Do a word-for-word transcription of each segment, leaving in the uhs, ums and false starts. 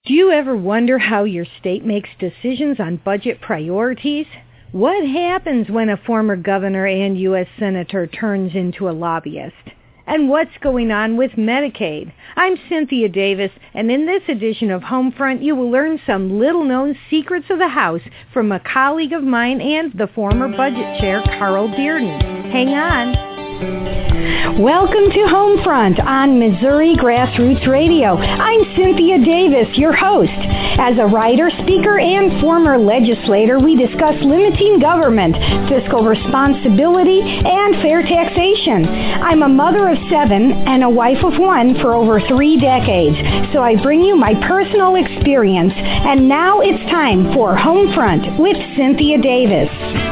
Do you ever wonder how your state makes decisions on budget priorities? What happens when a former governor and U S senator turns into a lobbyist? And what's going on with Medicaid? I'm Cynthia Davis, and in this edition of Homefront, you will learn some little-known secrets of the House from a colleague of mine and the former budget chair, Carl Bearden. Hang on. Welcome to Homefront on Missouri Grassroots Radio. I'm Cynthia Davis, your host. As a writer, speaker, and former legislator, we discuss limiting government, fiscal responsibility, and fair taxation. I'm a mother of seven and a wife of one for over three decades, so I bring you my personal experience. And now it's time for Homefront with Cynthia Davis.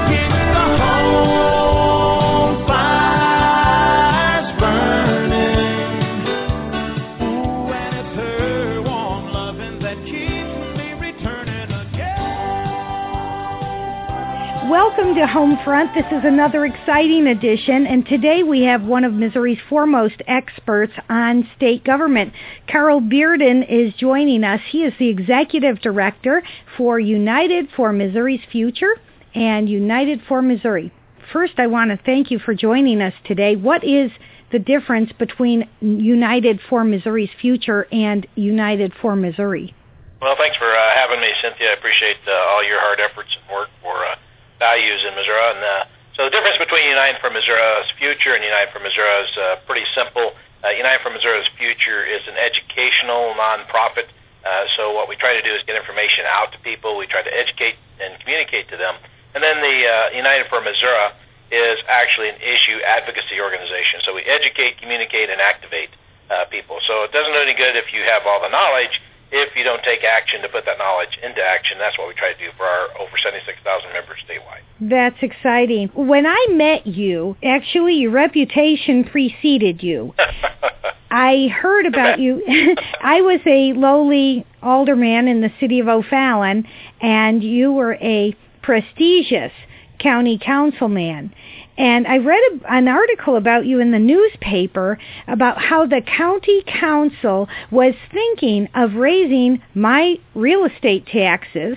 Welcome to Homefront. This is another exciting edition, and today we have one of Missouri's foremost experts on state government. Carl Bearden is joining us. He is the Executive Director for United for Missouri's Future and United for Missouri. First, I want to thank you for joining us today. What is the difference between United for Missouri's Future and United for Missouri? Well, thanks for uh, having me, Cynthia. I appreciate uh, all your hard efforts and work for uh, values in Missouri. And uh, so the difference between United for Missouri's Future and United for Missouri is uh, pretty simple. Uh, United for Missouri's Future is an educational nonprofit. Uh, so what we try to do is get information out to people. We try to educate and communicate to them. And then the uh, United for Missouri is actually an issue advocacy organization. So we educate, communicate, and activate uh, people. So it doesn't do any good if you have all the knowledge if you don't take action to put that knowledge into action. That's what we try to do for our over seventy-six thousand members statewide. That's exciting. When I met you, actually your reputation preceded you. I heard about you. I was a lowly alderman in the city of O'Fallon, and you were a prestigious county councilman. And I read a, an article about you in the newspaper about how the county council was thinking of raising my real estate taxes,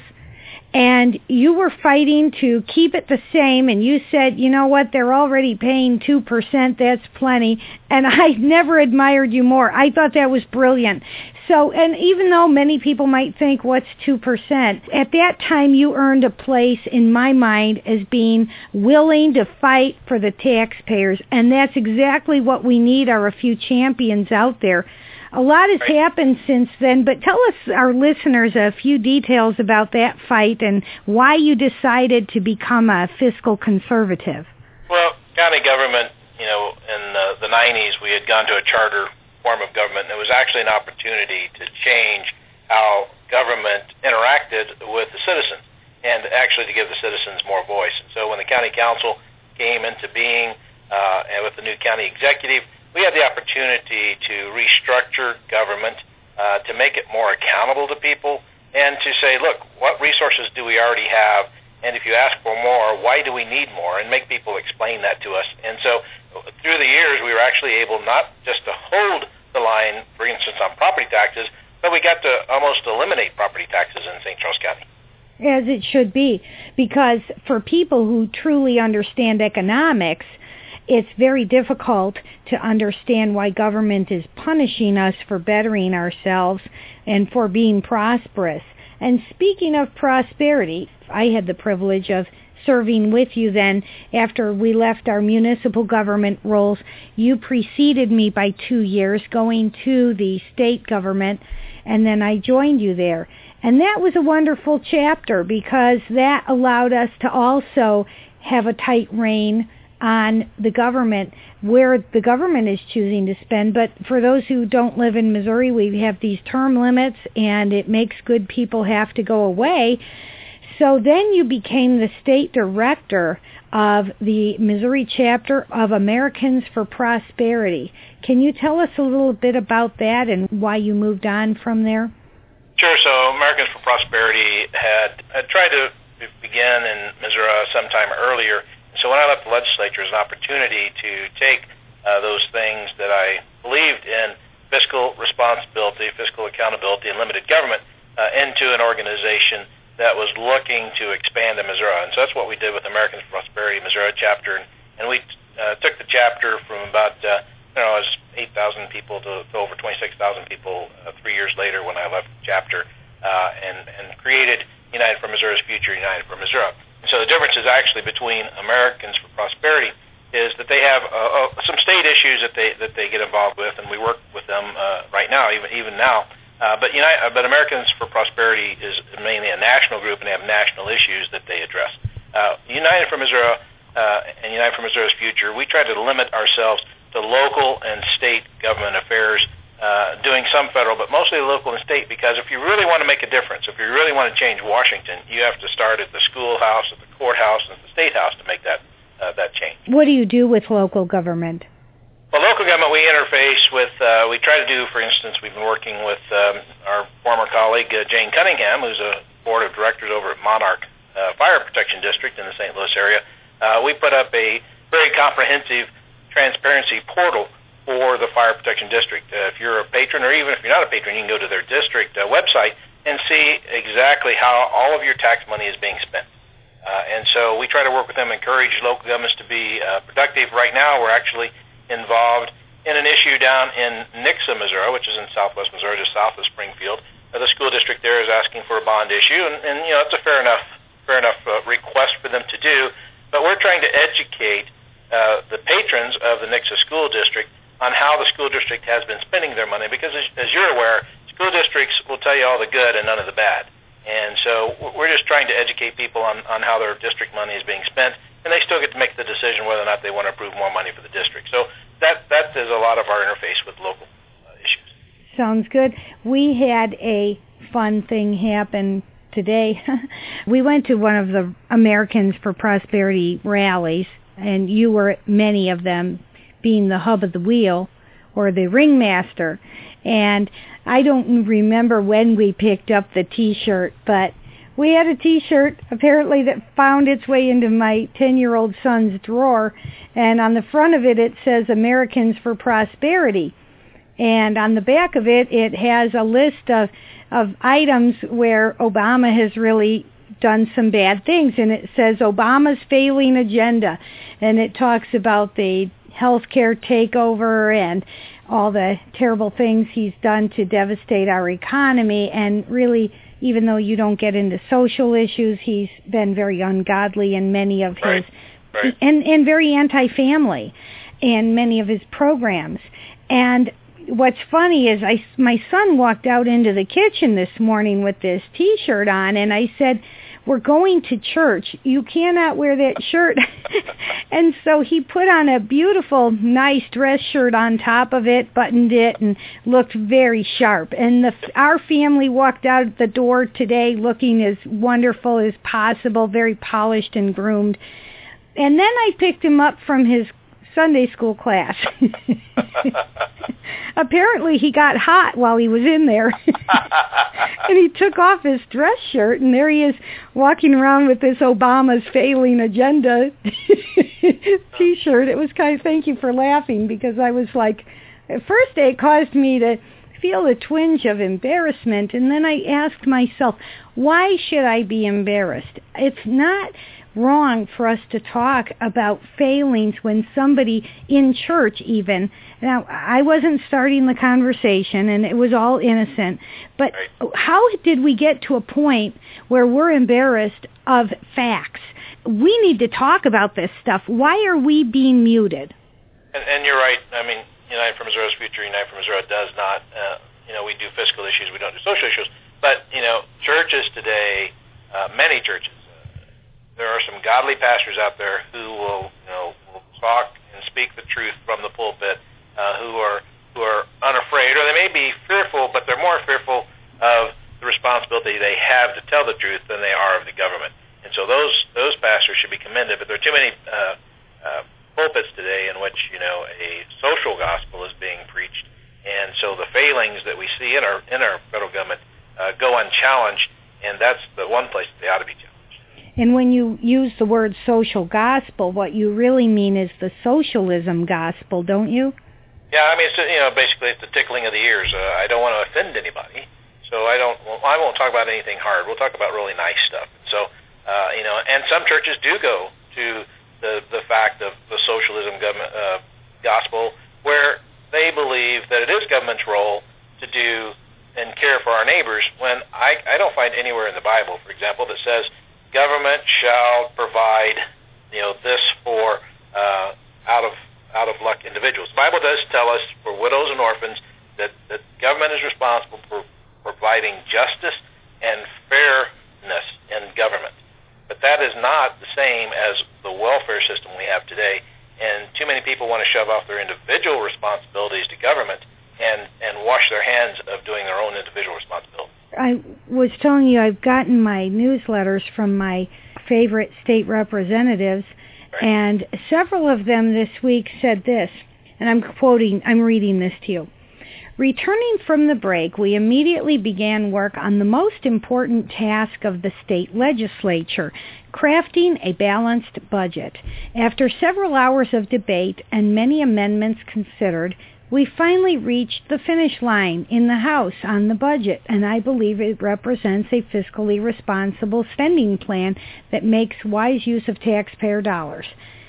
and you were fighting to keep it the same, and you said, you know what, they're already paying two percent, that's plenty, and I never admired you more. I thought that was brilliant. So, and even though many people might think, what's two percent, at that time you earned a place in my mind as being willing to fight for the taxpayers, and that's exactly what we need, are a few champions out there. A lot has happened since then, but tell us, our listeners, a few details about that fight and why you decided to become a fiscal conservative. Well, county government, you know, in uh, the nineties, we had gone to a charter form of government, and it was actually an opportunity to change how government interacted with the citizens and actually to give the citizens more voice. And so when the county council came into being uh, and with the new county executive, we had the opportunity to restructure government, uh, to make it more accountable to people, and to say, look, what resources do we already have? And if you ask for more, why do we need more? And make people explain that to us. And so through the years, we were actually able not just to hold the line, for instance, on property taxes, but we got to almost eliminate property taxes in Saint Charles County. As it should be, because for people who truly understand economics, it's very difficult to understand why government is punishing us for bettering ourselves and for being prosperous. And speaking of prosperity, I had the privilege of serving with you then after we left our municipal government roles. You preceded me by two years going to the state government, and then I joined you there. And that was a wonderful chapter because that allowed us to also have a tight rein on the government, where the government is choosing to spend. But for those who don't live in Missouri, we have these term limits, and it makes good people have to go away. So then you became the state director of the Missouri chapter of Americans for Prosperity. Can you tell us a little bit about that and why you moved on from there? Sure. So Americans for Prosperity had, had tried to begin in Missouri sometime earlier. So when I left the legislature, it was an opportunity to take uh, those things that I believed in, fiscal responsibility, fiscal accountability, and limited government, uh, into an organization that was looking to expand in Missouri. And so that's what we did with Americans for Prosperity Missouri chapter. And, and we uh, took the chapter from about, uh, you know, it was eight thousand people to, to over twenty-six thousand people uh, three years later when I left the chapter, uh, and, and created United for Missouri's Future, United for Missouri. And so the difference is actually between Americans for Prosperity is that they have uh, uh, some state issues that they that they get involved with, and we work with them uh, right now, even even now. Uh, but United, uh, but Americans for Prosperity is mainly a national group, and they have national issues that they address. Uh, United for Missouri uh, and United for Missouri's Future, we try to limit ourselves to local and state government affairs, uh, doing some federal, but mostly local and state, because if you really want to make a difference, if you really want to change Washington, you have to start at the schoolhouse, at the courthouse, and at the state house to make that uh, that change. What do you do with local government? Well, local government, we interface with, uh, we try to do, for instance, we've been working with um, our former colleague, uh, Jane Cunningham, who's a board of directors over at Monarch uh, Fire Protection District in the Saint Louis area. Uh, we put up a very comprehensive transparency portal for the Fire Protection District. Uh, if you're a patron, or even if you're not a patron, you can go to their district uh, website and see exactly how all of your tax money is being spent. Uh, and so we try to work with them, encourage local governments to be uh, productive. Right now, we're actually involved in an issue down in Nixa, Missouri, which is in southwest Missouri, just south of Springfield. Uh, the school district there is asking for a bond issue, and, and you know, it's a fair enough, fair enough uh, request for them to do. But we're trying to educate uh, the patrons of the Nixa School District on how the school district has been spending their money, because as, as you're aware, school districts will tell you all the good and none of the bad. And so we're just trying to educate people on, on how their district money is being spent, and they still get to make the decision whether or not they want to approve more money for the district. So that that is a lot of our interface with local uh, issues. Sounds good. We had a fun thing happen today. We went to one of the Americans for Prosperity rallies, and you were at many of them, being the hub of the wheel or the ringmaster. And I don't remember when we picked up the T-shirt, but we had a T-shirt apparently that found its way into my ten-year-old son's drawer, and on the front of it, it says Americans for Prosperity. And on the back of it, it has a list of, of items where Obama has really done some bad things, and it says Obama's failing agenda, and it talks about the healthcare takeover and all the terrible things he's done to devastate our economy. And really, even though you don't get into social issues, he's been very ungodly in many of his, right. Right. and and very anti-family in many of his programs. And what's funny is I, my son walked out into the kitchen this morning with this T-shirt on, and I said, "We're going to church. You cannot wear that shirt." And so he put on a beautiful, nice dress shirt on top of it, buttoned it, and looked very sharp. And the, our family walked out the door today looking as wonderful as possible, very polished and groomed. And then I picked him up from his Sunday school class. Apparently he got hot while he was in there. And he took off his dress shirt, and there he is walking around with this Obama's failing agenda T-shirt. It was kind of, thank you for laughing, because I was like, at first it caused me to feel a twinge of embarrassment, and then I asked myself, why should I be embarrassed? It's not wrong for us to talk about failings when somebody in church even, now I wasn't starting the conversation and it was all innocent, but how did we get to a point where we're embarrassed of facts? We need to talk about this stuff. Why are we being muted? And, and you're right. I mean, United for Missouri's Future, United for Missouri does not, uh, you know, we do fiscal issues, we don't do social issues, but, you know, churches today, uh, many churches, there are some godly pastors out there who will, you know, will talk and speak the truth from the pulpit, uh, who are who are unafraid, or they may be fearful, but they're more fearful of the responsibility they have to tell the truth than they are of the government. And so those those pastors should be commended. But there are too many uh, uh, pulpits today in which, you know, a social gospel is being preached, and so the failings that we see in our in our federal government uh, go unchallenged, and that's the one place that they ought to be challenged. And when you use the word social gospel, what you really mean is the socialism gospel, don't you? Yeah, I mean, it's, you know, basically it's the tickling of the ears. Uh, I don't want to offend anybody, so So I don't. Well, I won't talk about anything hard. We'll talk about really nice stuff. So uh, you know, and some churches do go to the the fact of the socialism government uh, gospel, where they believe that it is government's role to do and care for our neighbors. When I I don't find anywhere in the Bible, for example, that says government shall provide, you know, this for uh, out of out of luck individuals. The Bible does tell us for widows and orphans that that government is responsible for providing justice and fairness in government. But that is not the same as the welfare system we have today. And too many people want to shove off their individual responsibilities to government and, and wash their hands of doing their own individual responsibility. I was telling you I've gotten my newsletters from my favorite state representatives, right. And several of them this week said this, and I'm quoting, I'm reading this to you. Returning from the break, we immediately began work on the most important task of the state legislature, crafting a balanced budget. After several hours of debate and many amendments considered, we finally reached the finish line in the House on the budget, and I believe it represents a fiscally responsible spending plan that makes wise use of taxpayer dollars.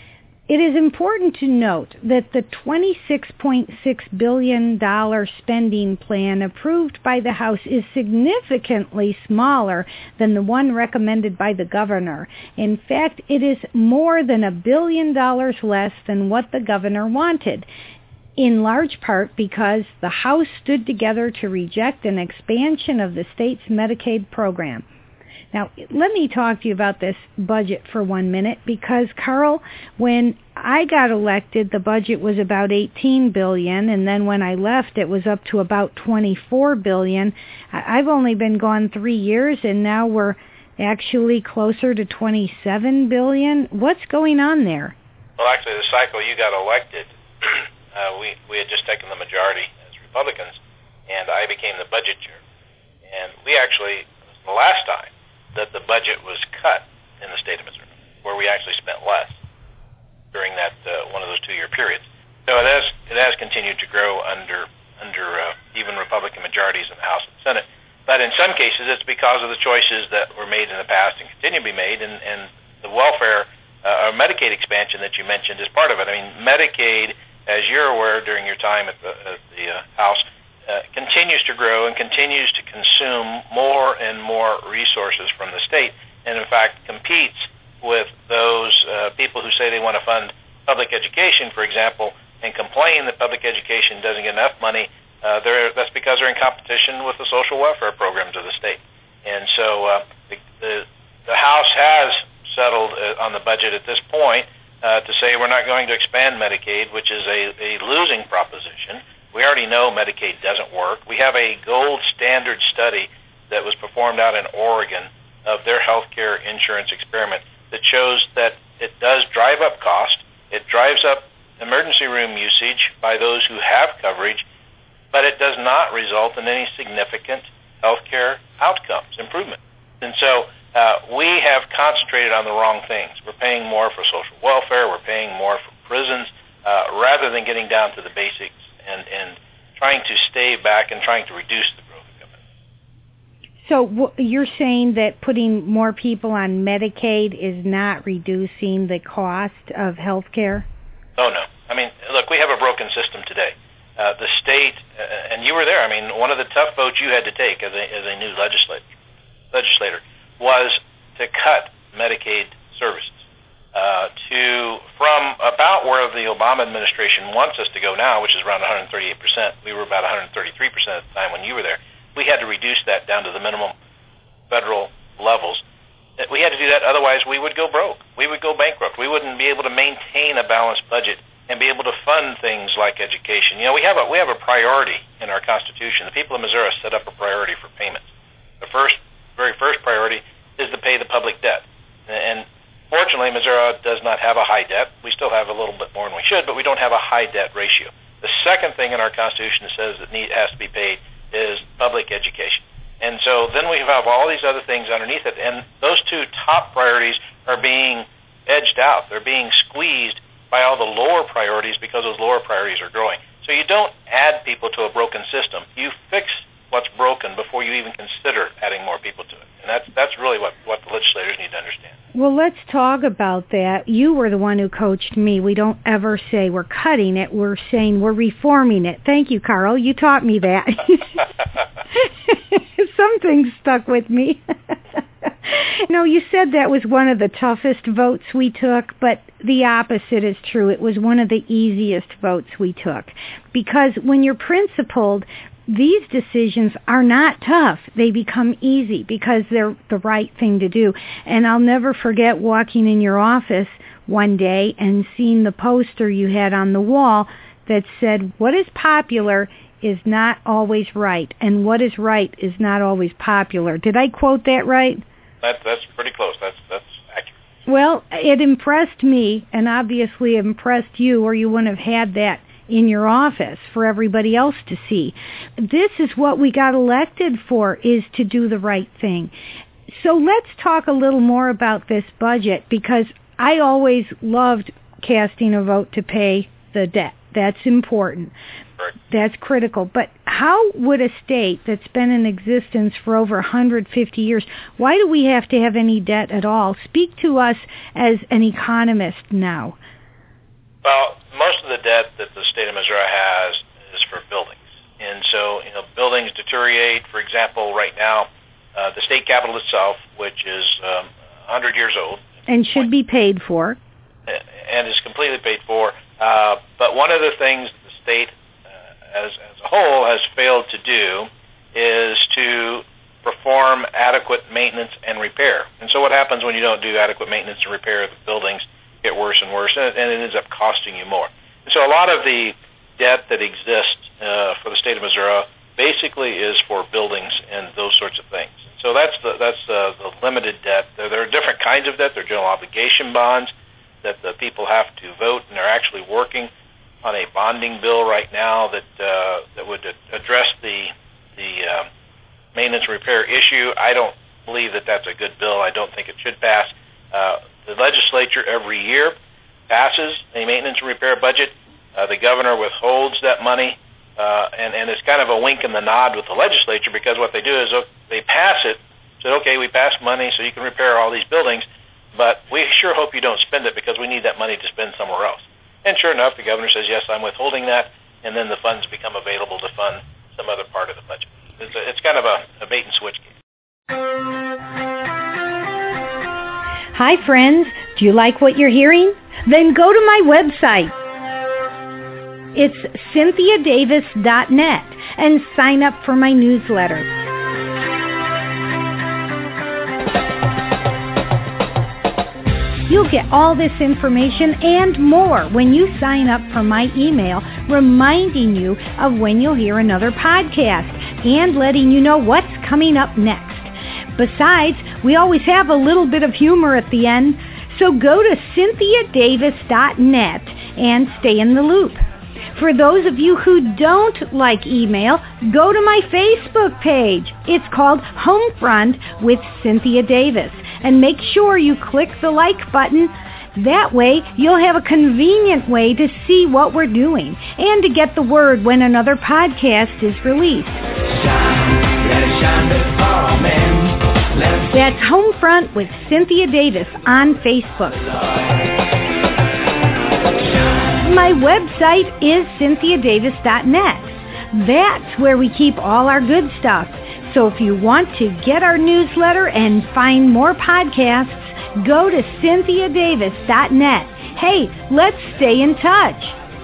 It is important to note that the twenty-six point six billion dollars spending plan approved by the House is significantly smaller than the one recommended by the governor. In fact, it is more than a billion dollars less than what the governor wanted, in large part because the House stood together to reject an expansion of the state's Medicaid program. Now, let me talk to you about this budget for one minute, because, Carl, when I got elected, the budget was about eighteen billion dollars, and then when I left, it was up to about twenty-four billion dollars. I've only been gone three years, and now we're actually closer to twenty-seven billion dollars. What's going on there? Well, actually, the cycle you got elected, uh, we, we had just taken the majority as Republicans, and I became the budget chair. And we actually, the last time, that the budget was cut in the state of Missouri, where we actually spent less during that uh, one of those two-year periods. So it has it has continued to grow under under uh, even Republican majorities in the House and Senate. But in some cases, it's because of the choices that were made in the past and continue to be made, and, and the welfare uh, or Medicaid expansion that you mentioned is part of it. I mean, Medicaid, as you're aware during your time at the, at the uh, House, Uh, continues to grow and continues to consume more and more resources from the state, and in fact competes with those uh, people who say they want to fund public education, for example, and complain that public education doesn't get enough money. Uh, they're, that's because they're in competition with the social welfare programs of the state. And so uh, the, the, the House has settled uh, on the budget at this point uh, to say we're not going to expand Medicaid, which is a, a losing proposition. We already know Medicaid doesn't work. We have a gold standard study that was performed out in Oregon of their healthcare insurance experiment that shows that it does drive up cost. It drives up emergency room usage by those who have coverage, but it does not result in any significant healthcare outcomes, improvement. And so uh, we have concentrated on the wrong things. We're paying more for social welfare. We're paying more for prisons uh, rather than getting down to the basics and, and trying to stay back and trying to reduce the growth of government. So w- you're saying that putting more people on Medicaid is not reducing the cost of health care? Oh, no. I mean, look, we have a broken system today. Uh, the state, uh, and you were there, I mean, one of the tough votes you had to take as a, as a new legislator, legislator was to cut Medicaid services. Uh, to from about where the Obama administration wants us to go now, which is around one hundred thirty-eight percent. We were about one hundred thirty-three percent at the time when you were there. We had to reduce that down to the minimum federal levels. We had to do that, otherwise we would go broke. We would go bankrupt. We wouldn't be able to maintain a balanced budget and be able to fund things like education. You know, we have a we have a priority in our Constitution. The people of Missouri set up a priority for payments. The first, very first priority is to pay the public debt, and fortunately, Missouri does not have a high debt. We still have a little bit more than we should, but we don't have a high debt ratio. The second thing in our Constitution that says that need, has to be paid is public education. And so then we have all these other things underneath it, and those two top priorities are being edged out. They're being squeezed by all the lower priorities because those lower priorities are growing. So you don't add people to a broken system. You fix what's broken before you even consider adding more people to it. And that's that's really what, what the legislators need to understand. Well, let's talk about that. You were the one who coached me. We don't ever say we're cutting it. We're saying we're reforming it. Thank you, Carl. You taught me that. Some things stuck with me. No, you said that was one of the toughest votes we took, but the opposite is true. It was one of the easiest votes we took. Because when you're principled, these decisions are not tough. They become easy because they're the right thing to do. And I'll never forget walking in your office one day and seeing the poster you had on the wall that said, what is popular is not always right, and what is right is not always popular. Did I quote that right? That, that's pretty close. That's that's accurate. Well, it impressed me, and obviously it impressed you, or you wouldn't have had that in your office for everybody else to see. This is what we got elected for, is to do the right thing. So let's talk a little more about this budget, because I always loved casting a vote to pay the debt. That's important. Right. That's critical. But how would a state that's been in existence for over one hundred fifty years, why do we have to have any debt at all? Speak to us as an economist now. Well, most of the debt that the state of Missouri has is for buildings. And so, you know, buildings deteriorate. For example, right now, uh, the state capitol itself, which is um, one hundred years old. And should be paid for. And is completely paid for. Uh, but one of the things the state uh, as, as a whole has failed to do is to perform adequate maintenance and repair. And so what happens when you don't do adequate maintenance and repair? The buildings get worse and worse, and it, and it ends up costing you more. And so a lot of the debt that exists uh, for the state of Missouri basically is for buildings and those sorts of things. So that's the that's the, the limited debt. There, there are different kinds of debt. There are general obligation bonds that the people have to vote, and they're actually working on a bonding bill right now that uh, that would address the the uh, maintenance repair issue. I don't believe that that's a good bill. I don't think it should pass. Uh, the legislature every year passes a maintenance and repair budget. Uh, the governor withholds that money, uh, and, and it's kind of a wink and the nod with the legislature, because what they do is uh, they pass it, say, okay, we passed money so you can repair all these buildings, but we sure hope you don't spend it because we need that money to spend somewhere else. And sure enough, the governor says, yes, I'm withholding that, and then the funds become available to fund some other part of the budget. It's, a, it's kind of a, a bait and switch game. Hi, friends. Do you like what you're hearing? Then go to my website. It's cynthia davis dot net and sign up for my newsletter. You'll get all this information and more when you sign up for my email, reminding you of when you'll hear another podcast and letting you know what's coming up next. Besides, we always have a little bit of humor at the end, so go to cynthia davis dot net and stay in the loop. For those of you who don't like email, go to my Facebook page. It's called Homefront with Cynthia Davis. And make sure you click the like button. That way, you'll have a convenient way to see what we're doing and to get the word when another podcast is released. Shine, let it shine before all men. Let it That's Homefront with Cynthia Davis on Facebook. My website is cynthia davis dot net. That's where we keep all our good stuff. So if you want to get our newsletter and find more podcasts, go to cynthia davis dot net. Hey, let's stay in touch.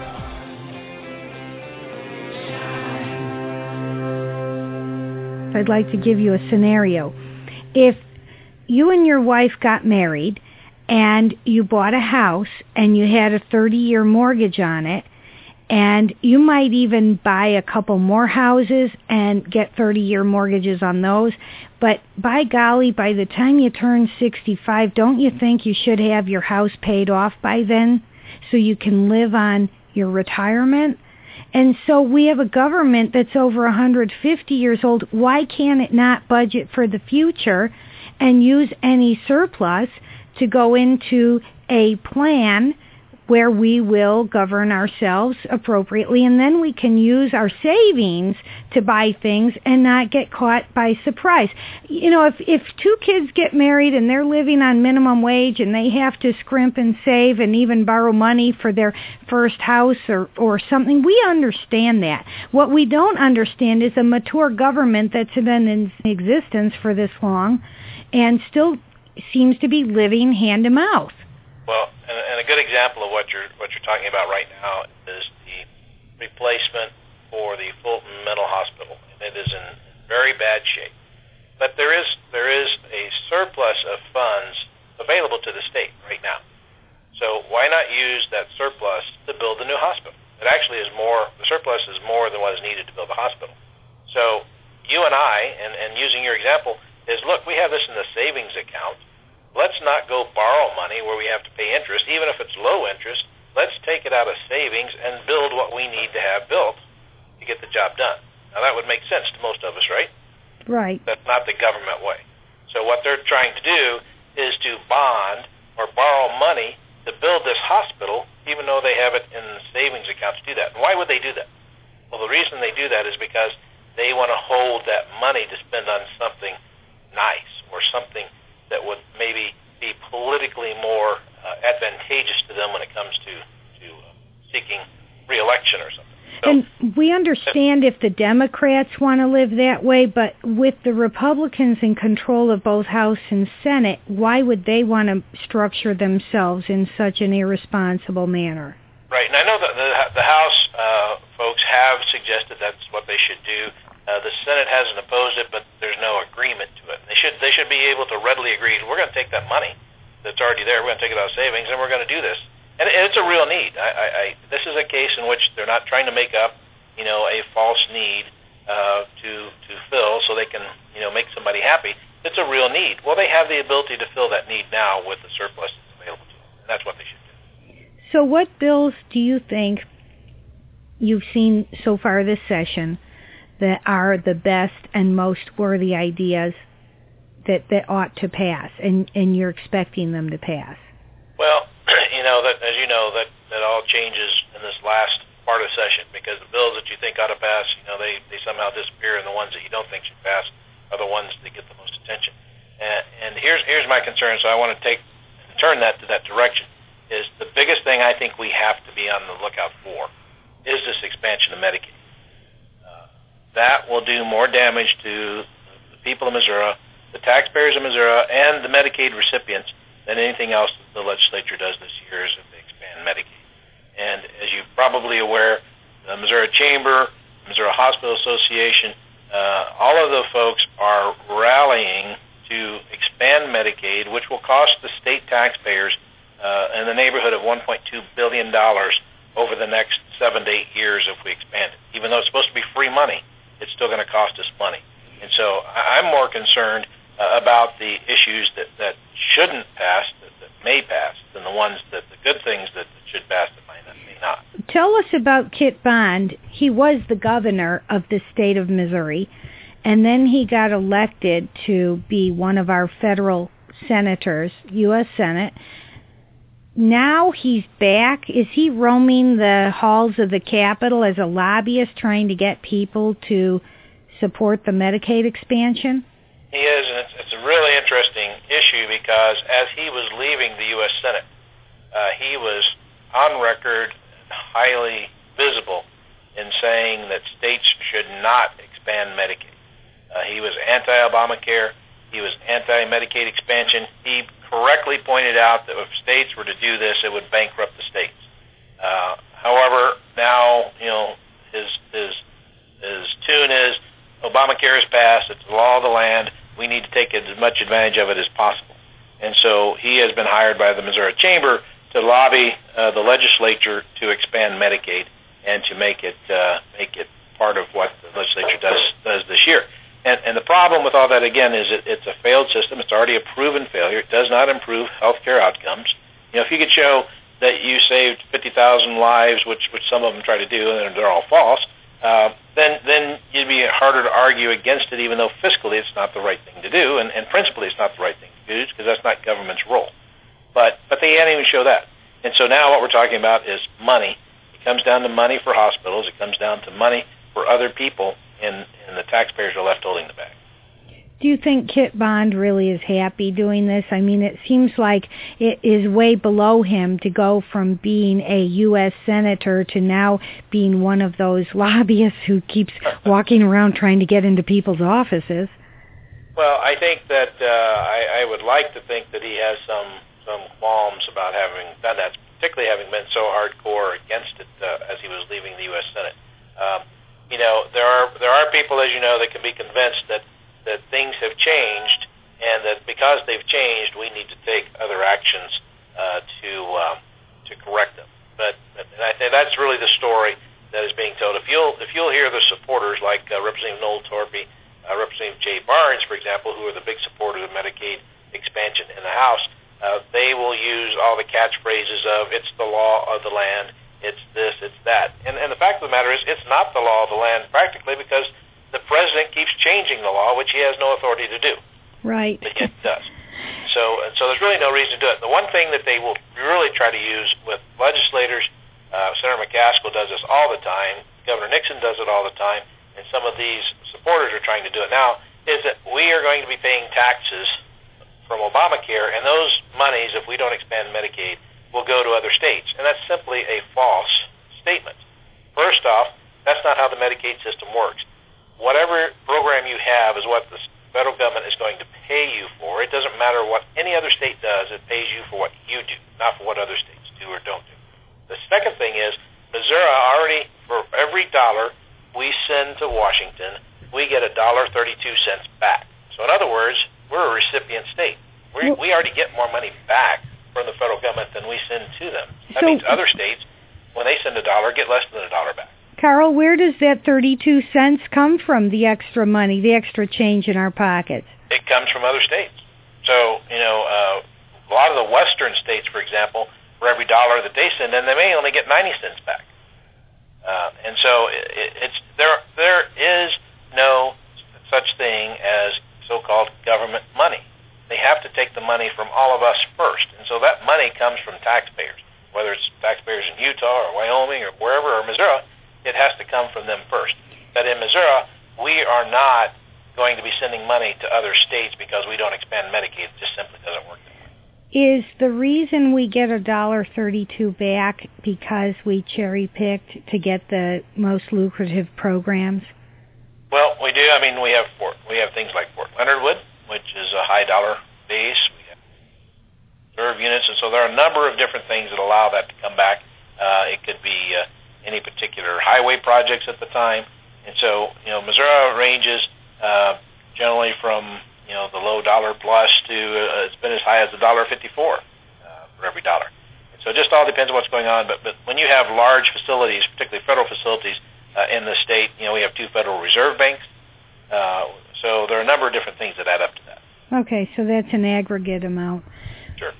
I'd like to give you a scenario. If you and your wife got married and you bought a house and you had a thirty-year mortgage on it, and you might even buy a couple more houses and get thirty-year mortgages on those. But by golly, by the time you turn sixty-five, don't you think you should have your house paid off by then so you can live on your retirement? And so we have a government that's over one hundred fifty years old. Why can't it not budget for the future and use any surplus to go into a plan where we will govern ourselves appropriately, and then we can use our savings to buy things and not get caught by surprise. You know, if if two kids get married and they're living on minimum wage and they have to scrimp and save and even borrow money for their first house or, or something, we understand that. What we don't understand is a mature government that's been in existence for this long and still seems to be living hand to mouth. Well, and, and a good example of what you're what you're talking about right now is the replacement for the Fulton Mental Hospital, and it is in very bad shape. But there is there is a surplus of funds available to the state right now. So why not use that surplus to build the new hospital? It actually is more. The surplus is more than what is needed to build the hospital. So you and I, and, and using your example, is look, we have this in the savings account. Let's not go borrow money where we have to pay interest, even if it's low interest. Let's take it out of savings and build what we need to have built to get the job done. Now, that would make sense to most of us, right? Right. That's not the government way. So what they're trying to do is to bond or borrow money to build this hospital, even though they have it in the savings account to do that. And why would they do that? Well, the reason they do that is because they want to hold that money to spend on something nice or something that would maybe be politically more uh, advantageous to them when it comes to, to uh, seeking re-election or something. So, and we understand if the Democrats want to live that way, but with the Republicans in control of both House and Senate, why would they want to structure themselves in such an irresponsible manner? Right, and I know that the, the House uh, folks have suggested that's what they should do. Uh, the Senate hasn't opposed it, but there's no agreement to it. They should they should be able to readily agree, we're going to take that money that's already there, we're going to take it out of savings, and we're going to do this. And, and it's a real need. I, I, I, this is a case in which they're not trying to make up, you know, a false need uh, to to fill so they can, you know, make somebody happy. It's a real need. Well, they have the ability to fill that need now with the surplus that's available to them. And that's what they should do. So what bills do you think you've seen so far this session that are the best and most worthy ideas that, that ought to pass, and, and you're expecting them to pass? Well, you know, that as you know, that, that all changes in this last part of the session, because the bills that you think ought to pass, you know, they, they somehow disappear, and the ones that you don't think should pass are the ones that get the most attention. And, and here's here's my concern, so I want to take turn that to that direction, is the biggest thing I think we have to be on the lookout for is this expansion of Medicaid. That will do more damage to the people of Missouri, the taxpayers of Missouri, and the Medicaid recipients than anything else that the legislature does this year is if they expand Medicaid. And as you're probably aware, the Missouri Chamber, Missouri Hospital Association, uh, all of the folks are rallying to expand Medicaid, which will cost the state taxpayers uh, in the neighborhood of one point two billion dollars over the next seven to eight years if we expand it. Even though it's supposed to be free money, it's still going to cost us money. And so I'm more concerned uh, about the issues that, that shouldn't pass, that, that may pass, than the ones that, the good things that, that should pass that might not, may not. Tell us about Kit Bond. He was the governor of the state of Missouri, and then he got elected to be one of our federal senators, U S Senate. Now he's back. Is he roaming the halls of the Capitol as a lobbyist trying to get people to support the Medicaid expansion? He is, and it's, it's a really interesting issue because as he was leaving the U S Senate, uh, he was on record and highly visible in saying that states should not expand Medicaid. Uh, he was anti-Obamacare. He was anti-Medicaid expansion. He correctly pointed out that if states were to do this, it would bankrupt the states. Uh, however, now, you know, his his his tune is Obamacare is passed. It's the law of the land. We need to take as much advantage of it as possible. And so he has been hired by the Missouri Chamber to lobby uh, the legislature to expand Medicaid and to make it uh, make it part of what the legislature does does this year. And, and the problem with all that, again, is it, it's a failed system. It's already a proven failure. It does not improve health care outcomes. You know, if you could show that you saved fifty thousand lives, which which some of them try to do, and they're all false, uh, then then you'd be harder to argue against it, even though fiscally it's not the right thing to do, and, and principally it's not the right thing to do, because that's not government's role. But but they can't even show that. And so now what we're talking about is money. It comes down to money for hospitals. It comes down to money for other people, and, and the taxpayers are left holding the bag. Do you think Kit Bond really is happy doing this? I mean, it seems like it is way below him to go from being a U S senator to now being one of those lobbyists who keeps walking around trying to get into people's offices. Well, I think that uh, I, I would like to think that he has some some qualms about having done that, particularly having been so hardcore against it uh, as he was leaving the U S Senate. Um, you know, there are there are people, as you know, that can be convinced that that things have changed, and that because they've changed, we need to take other actions uh, to um, to correct them. But and I think that's really the story that is being told. If you'll if you'll hear the supporters like uh, Representative Noel Torpey, uh, Representative Jay Barnes, for example, who are the big supporters of Medicaid expansion in the House, uh, they will use all the catchphrases of "it's the law of the land," "it's this," "it's that," and and the fact of the matter is, it's not the law of the land practically, because the president keeps changing the law, which he has no authority to do. Right. But yet does. So, so there's really no reason to do it. The one thing that they will really try to use with legislators, uh, Senator McCaskill does this all the time, Governor Nixon does it all the time, and some of these supporters are trying to do it now, is that we are going to be paying taxes from Obamacare, and those monies, if we don't expand Medicaid, will go to other states. And that's simply a false statement. First off, that's not how the Medicaid system works. Whatever program you have is what the federal government is going to pay you for. It doesn't matter what any other state does. It pays you for what you do, not for what other states do or don't do. The second thing is, Missouri already, for every dollar we send to Washington, we get a dollar thirty-two cents back. So in other words, we're a recipient state. We, we already get more money back from the federal government than we send to them. That so, means other states, when they send a dollar, get less than a dollar back. Carl, where does that thirty-two cents come from, the extra money, the extra change in our pockets? It comes from other states. So, you know, uh, a lot of the western states, for example, for every dollar that they send in, they may only get ninety cents back. Uh, and so it, it's there. There is no such thing as so-called government money. They have to take the money from all of us first. And so that money comes from taxpayers, whether it's taxpayers in Utah or Wyoming or wherever, or Missouri. It has to come from them first. But in Missouri, we are not going to be sending money to other states because we don't expand Medicaid. It just simply doesn't work that way. Is the reason we get a dollar thirty-two back because we cherry-picked to get the most lucrative programs? Well, we do. I mean, we have Fort, we have things like Fort Leonard Wood, which is a high dollar base. We have reserve units, and so there are a number of different things that allow that to come back. Uh, it could be uh, any particular highway projects at the time. And so, you know, Missouri ranges uh, generally from, you know, the low dollar plus to uh, it's been as high as a dollar fifty-four uh, for every dollar. And so it just all depends on what's going on. But, but when you have large facilities, particularly federal facilities uh, in the state, you know, we have two Federal Reserve banks. Uh, so there are a number of different things that add up to that. Okay, so that's an aggregate amount. Sure.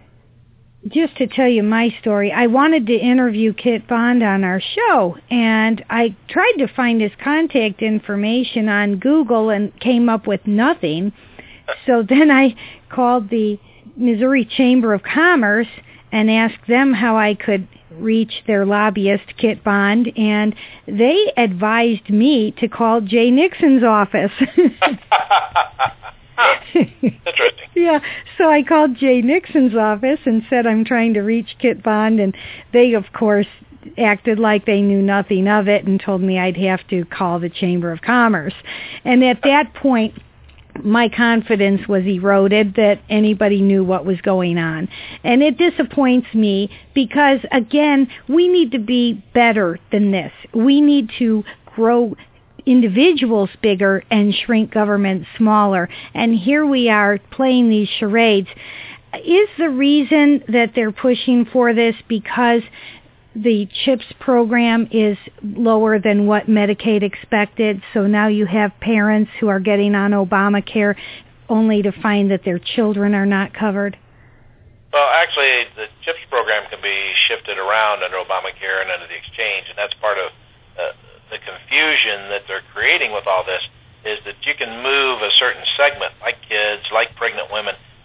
Just to tell you my story, I wanted to interview Kit Bond on our show, and I tried to find his contact information on Google and came up with nothing. So then I called the Missouri Chamber of Commerce and asked them how I could reach their lobbyist, Kit Bond, and they advised me to call Jay Nixon's office. Interesting. Yeah, so I called Jay Nixon's office and said I'm trying to reach Kit Bond, and they, of course, acted like they knew nothing of it and told me I'd have to call the Chamber of Commerce. And at that point, my confidence was eroded that anybody knew what was going on. And it disappoints me because, again, we need to be better than this. We need to grow individuals bigger and shrink government smaller. And here we are playing these charades. Is the reason that they're pushing for this because the CHIPS program is lower than what Medicaid expected, so now you have parents who are getting on Obamacare only to find that their children are not covered? Well, actually, the CHIPS program can be shifted around under Obamacare and under the exchange, and that's part of uh, the confusion that they're creating with all this, is that you can move a certain segment, like kids, like pregnant women,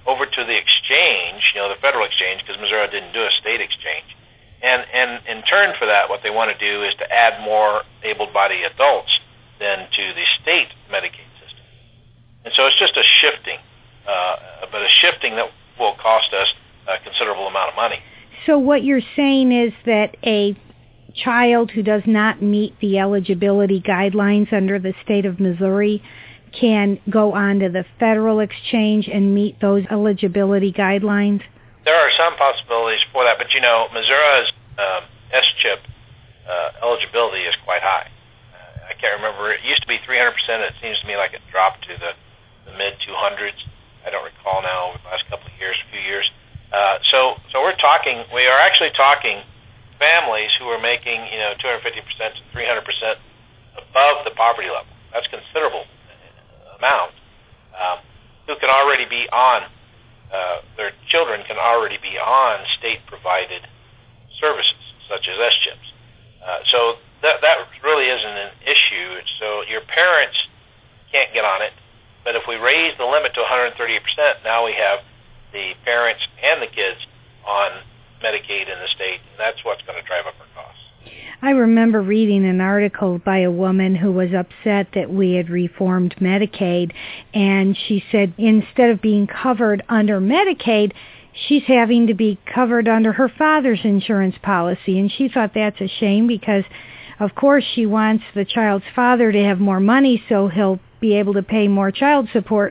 over to the exchange, you know, the federal exchange, because Missouri didn't do a state exchange. And, and in turn for that, what they want to do is to add more able-bodied adults than to the state Medicaid system. And so it's just a shifting, uh, but a shifting that will cost us a considerable amount of money. So what you're saying is that a child who does not meet the eligibility guidelines under the state of Missouri can go on to the federal exchange and meet those eligibility guidelines? There are some possibilities for that, but you know, Missouri's um, S chip uh, eligibility is quite high. Uh, I can't remember. It used to be three hundred percent. It seems to me like it dropped to the, the mid two hundreds. I don't recall now over the last couple of years, few years. Uh, so, so we're talking. We are actually talking families who are making, you know, two hundred fifty percent to three hundred percent above the poverty level. That's considerable amount. Um, who can already be on, uh, their children can already be on state-provided services, such as S chips. Uh, so that that really isn't an issue. So your parents can't get on it, but if we raise the limit to one hundred thirty percent, now we have the parents and the kids on Medicaid in the state, and that's what's going to drive up our costs. I remember reading an article by a woman who was upset that we had reformed Medicaid, and she said instead of being covered under Medicaid, she's having to be covered under her father's insurance policy, and she thought that's a shame because, of course, she wants the child's father to have more money so he'll be able to pay more child support.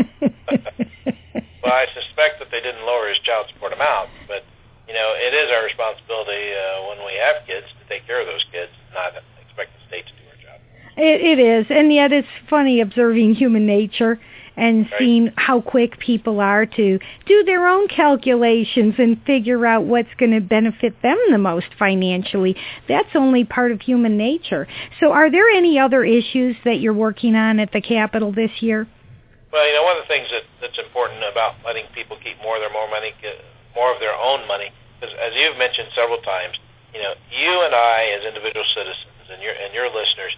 Well, I suspect that they didn't lower his child support amount, but you know, it is our responsibility uh, when we have kids to take care of those kids, not expect the state to do our job. It, it is, and yet it's funny observing human nature and right. seeing how quick people are to do their own calculations and figure out what's going to benefit them the most financially. That's only part of human nature. So are there any other issues that you're working on at the Capitol this year? Well, you know, one of the things that, that's important about letting people keep more of their more money, more of their own money, because as you've mentioned several times, you know, you and I as individual citizens and your and your listeners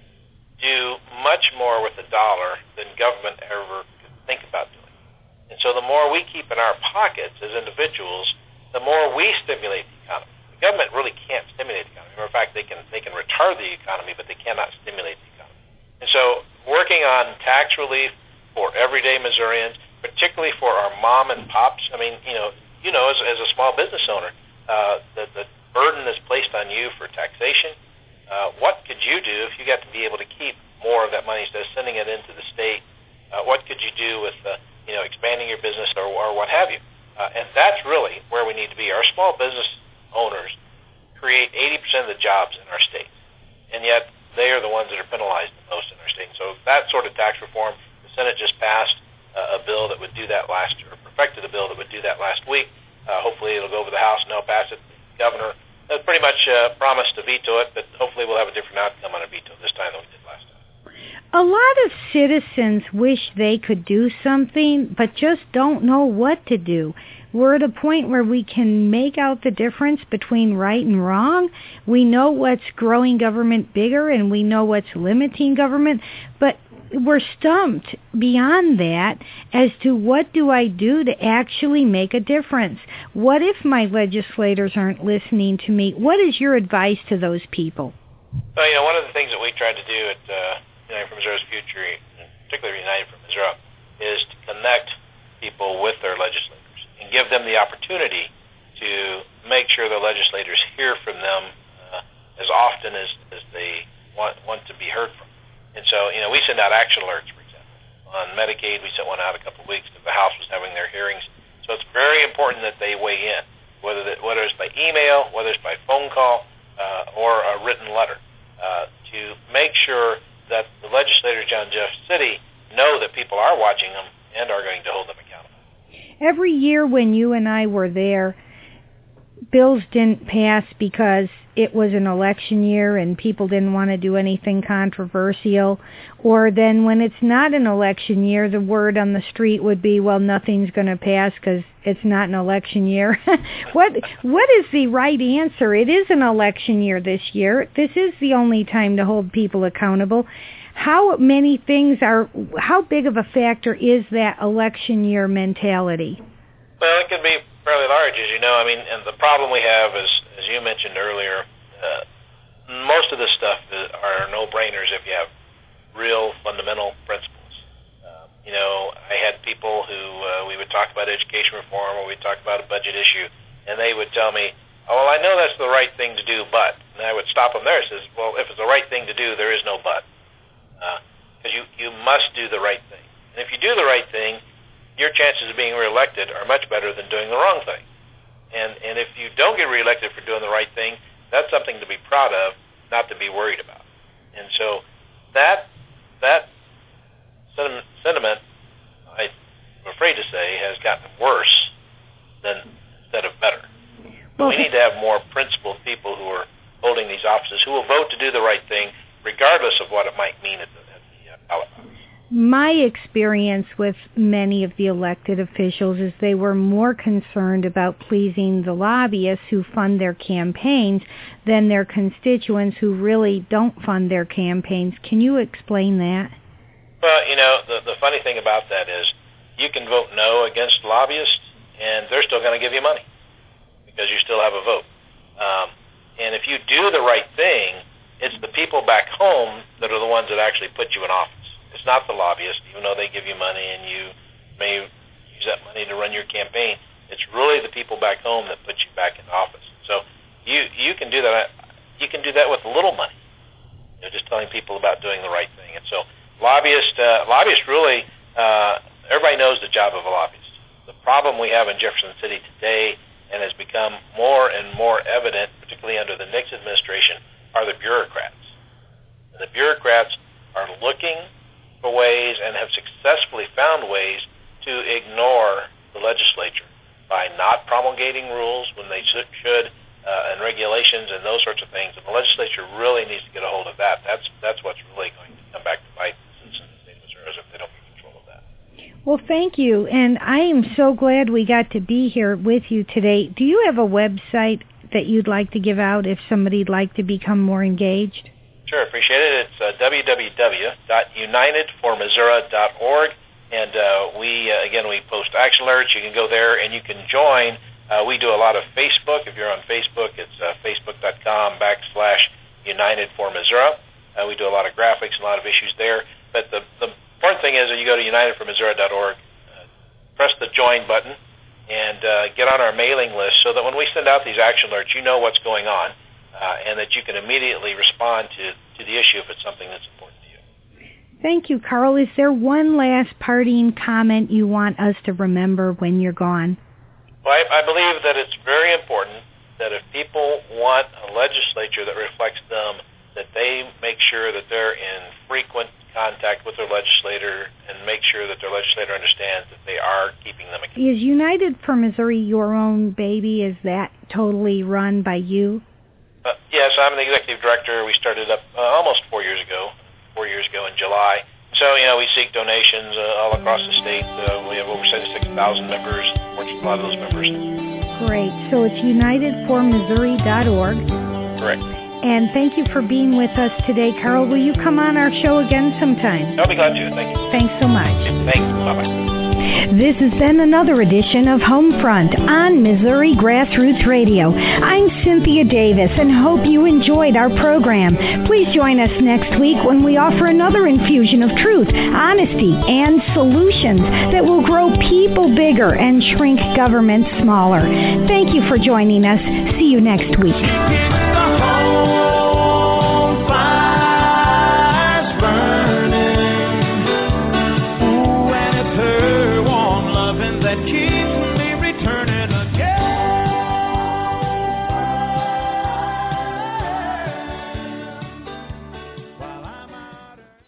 do much more with the dollar than government ever could think about doing. And so the more we keep in our pockets as individuals, the more we stimulate the economy. The government really can't stimulate the economy. Matter of fact, they can they can retard the economy, but they cannot stimulate the economy. And so working on tax relief for everyday Missourians, particularly for our mom and pops. I mean, you know, you know, as, as a small business owner, uh, the, the burden is placed on you for taxation. Uh, what could you do if you got to be able to keep more of that money instead of sending it into the state? Uh, what could you do with, uh, you know, expanding your business or, or what have you? Uh, and that's really where we need to be. Our small business owners create eighty percent of the jobs in our state, and yet they are the ones that are penalized the most in our state. So that sort of tax reform, the Senate just passed uh, a bill that would do that last year, or perfected a bill that would do that last week. Uh, hopefully it'll go over the House and they'll pass it. The governor has pretty much uh, promised to veto it, but hopefully we'll have a different outcome on a veto this time than we did last time. A lot of citizens wish they could do something, but just don't know what to do. We're at a point where we can make out the difference between right and wrong. We know what's growing government bigger, and we know what's limiting government, but we're stumped beyond that as to what do I do to actually make a difference. What if my legislators aren't listening to me? What is your advice to those people? Well, you know, one of the things that we tried to do at uh, United for Missouri's Future, particularly United for Missouri, is to connect people with their legislators and give them the opportunity to make sure the legislators hear from them uh, as often as, as they want, want to be heard from. And so, you know, we send out action alerts, for example. On Medicaid, we sent one out a couple of weeks because the House was having their hearings. So it's very important that they weigh in, whether that, whether it's by email, whether it's by phone call, uh, or a written letter, uh, to make sure that the legislators down in Jeff City know that people are watching them and are going to hold them accountable. Every year when you and I were there, bills didn't pass because it was an election year and people didn't want to do anything controversial. Or then when it's not an election year, the word on the street would be, well, nothing's going to pass because it's not an election year. What What is the right answer? It is an election year this year. This is the only time to hold people accountable. How many things are, how big of a factor is that election year mentality? Well, it can be fairly large, as you know. I mean, and the problem we have is, as you mentioned earlier, uh, most of this stuff is, are no-brainers if you have real fundamental principles. Uh, you know, I had people who, uh, we would talk about education reform or we'd talk about a budget issue, and they would tell me, oh, well, I know that's the right thing to do, but. And I would stop them there and says, well, if it's the right thing to do, there is no but. Because uh, you, you must do the right thing. And if you do the right thing, your chances of being reelected are much better than doing the wrong thing. And and if you don't get reelected for doing the right thing, that's something to be proud of, not to be worried about. And so that that sentiment, sentiment I'm afraid to say, has gotten worse than instead of better. Well, we need to have more principled people who are holding these offices who will vote to do the right thing, regardless of what it might mean at the, at the uh, ballot box. My experience with many of the elected officials is they were more concerned about pleasing the lobbyists who fund their campaigns than their constituents who really don't fund their campaigns. Can you explain that? Well, you know, the, the funny thing about that is you can vote no against lobbyists, and they're still going to give you money because you still have a vote. Um, and if you do the right thing, it's the people back home that are the ones that actually put you in office. It's not the lobbyists, even though they give you money and you may use that money to run your campaign. It's really the people back home that put you back in office. So you you can do that. You can do that with little money. You know, just telling people about doing the right thing. And so lobbyists, uh, lobbyists really, uh, everybody knows the job of a lobbyist. The problem we have in Jefferson City today, and has become more and more evident, particularly under the Nixon administration, are the bureaucrats. And the bureaucrats are looking for ways and have successfully found ways to ignore the legislature by not promulgating rules when they should, uh, and regulations and those sorts of things. And the legislature really needs to get a hold of that. That's that's what's really going to come back to bite the citizens of the state of Missouri if they don't get control of that. Well, thank you. And I am so glad we got to be here with you today. Do you have a website that you'd like to give out if somebody'd like to become more engaged? Sure, appreciate it. It's uh, w w w dot united for missouri dot org, and uh, we, uh, again, we post action alerts. You can go there and you can join. Uh, we do a lot of Facebook. If you're on Facebook, it's uh, facebook.com backslash United for Missouri. Uh, we do a lot of graphics and a lot of issues there. But the, the important thing is that you go to united for missouri dot org, uh, press the join button, and uh, get on our mailing list so that when we send out these action alerts, you know what's going on. Uh, and that you can immediately respond to, to the issue if it's something that's important to you. Thank you, Carl. Is there one last parting comment you want us to remember when you're gone? Well, I, I believe that it's very important that if people want a legislature that reflects them, that they make sure that they're in frequent contact with their legislator and make sure that their legislator understands that they are keeping them accountable. Is United for Missouri your own baby? Is that totally run by you? Uh, yes, I'm the executive director. We started up uh, almost four years ago, four years ago in July. So, you know, we seek donations uh, all across the state. Uh, we have over seventy-six thousand members, works with a lot of those members. Great. So it's united for missouri dot org. Correct. And thank you for being with us today, Carl. Will you come on our show again sometime? I'll be glad to. Thank you. Thanks so much. Thanks. Bye-bye. This has been another edition of Homefront on Missouri Grassroots Radio. I'm Cynthia Davis and hope you enjoyed our program. Please join us next week when we offer another infusion of truth, honesty, and solutions that will grow people bigger and shrink government smaller. Thank you for joining us. See you next week. That